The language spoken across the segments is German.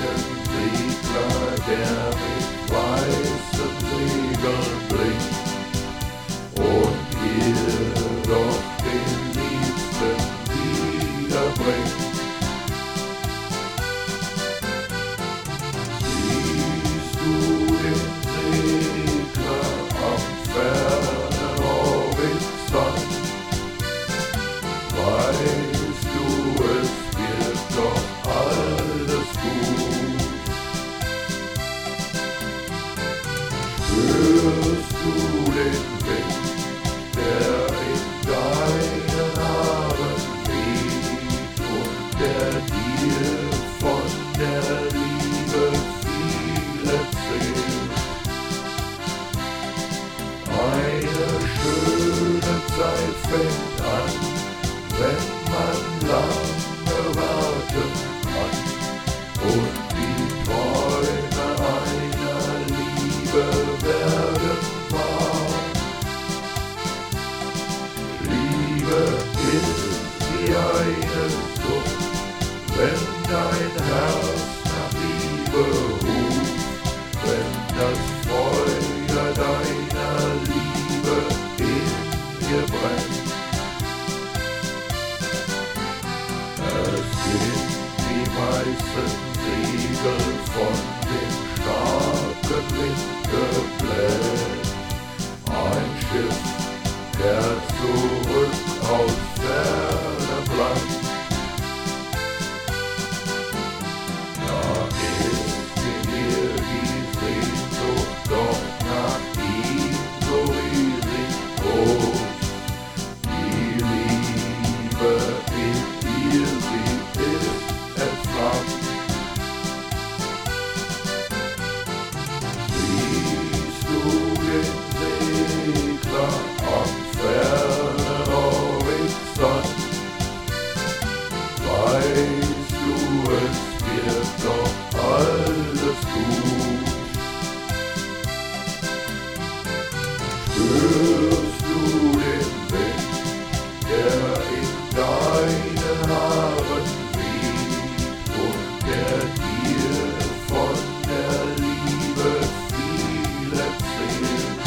Segler, der mit weißen Segeln blinkt und ihr doch den Liebsten wiederbringt. Siehst du den Segler am fernen Horizont? Weißt du, es wird doch alles gut. Spürst du den Wind, der in deinen Haaren weht und der dir von der Liebe viel erzählt? Eine schöne Zeit fängt an, wenn man lange warten kann und die Träume einer Liebe werden wahr. Liebe ist wie eine Sucht, wenn dein Herz nach Liebe ruft, wenn das Feuer deiner Liebe in dir brennt. Es sind die meisten Segel von dem starken Wind gebläht. Ein Schiff kehrt zurück aus fernem Land. Da ist in dir die Sehnsucht doch nach ihm so riesig groß. Die Liebe in dir, sie ist entflammt. Siehst du den Segler am fernen Horizont? Weißt du, es wird doch alles gut. Spürst du den Wind, der in deinen Haaren weht und der dir von der Liebe viel erzählt?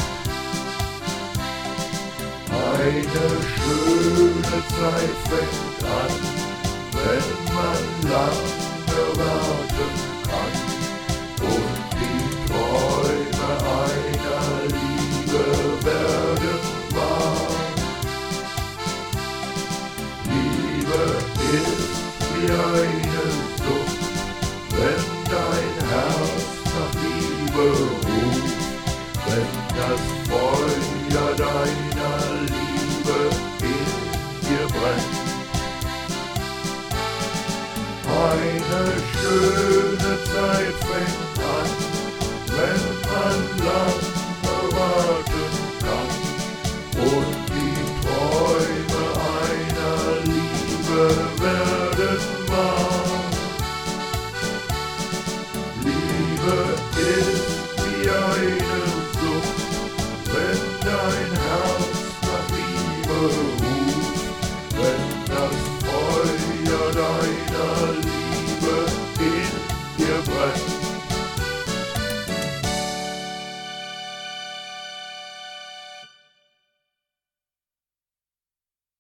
Eine schöne Zeit fängt an, wenn man lange warten kann und die Träume einer Liebe werden wahr. Liebe ist wie eine Sucht, wenn dein Herz nach Liebe ruft, wenn das Feuer deiner Liebe in dir brennt. Eine schöne Zeit fängt an, wenn man lange warten kann und die Träume einer Liebe werden wahr. Liebe ist